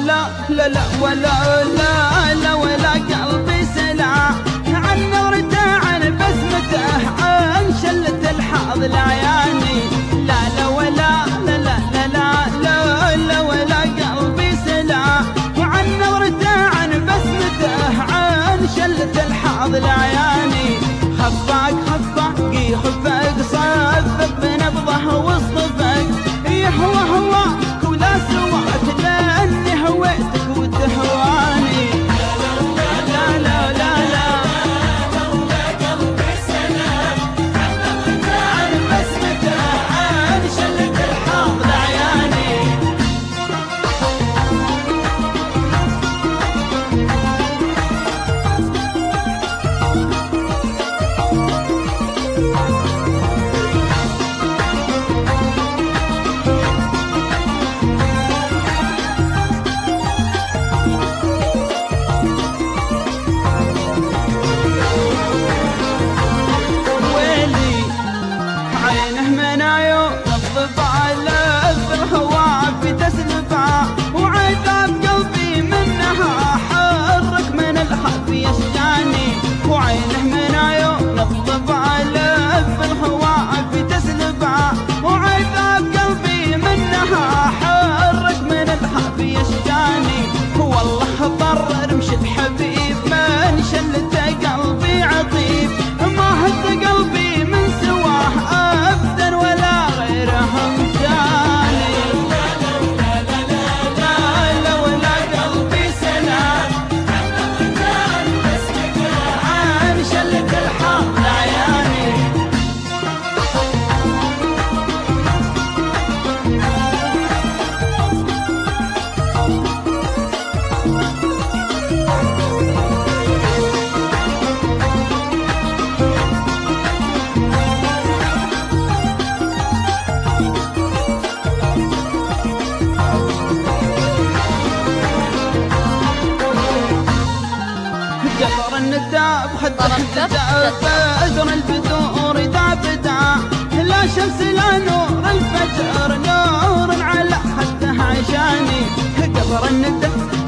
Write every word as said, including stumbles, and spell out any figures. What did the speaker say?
ولا لا لا ولا لا لا ولا قلبي سلع عن نورته عن بسمته عن شلة الحظ العياني. لا لا ولا لا لا لا لا لا ولا قلبي سلع وعن نورته عن بسمته عن شلة الحظ العياني. خفاق خفاق يخفق صفق بنبضه واصطفق يهوى هواك ولا سواك لاني هويتك وتهواني. لا لا لا لا قلبي سلام عن بسمته عن شلة الحظ العياني. وعينه من عيون الضب على في الهواء في تسلبع وعذاب قلبي منها حرك من الحب يشجاني. والله ضرر مشت حبيب من شلته قلبي عطيب ما هز قلبي من سواه ابدا ولا غيره مجاني. قطر النداب خدر النداب بدر البدور دابدا لا شمس لا نور الفجر نور على خده عشاني. قطر النداب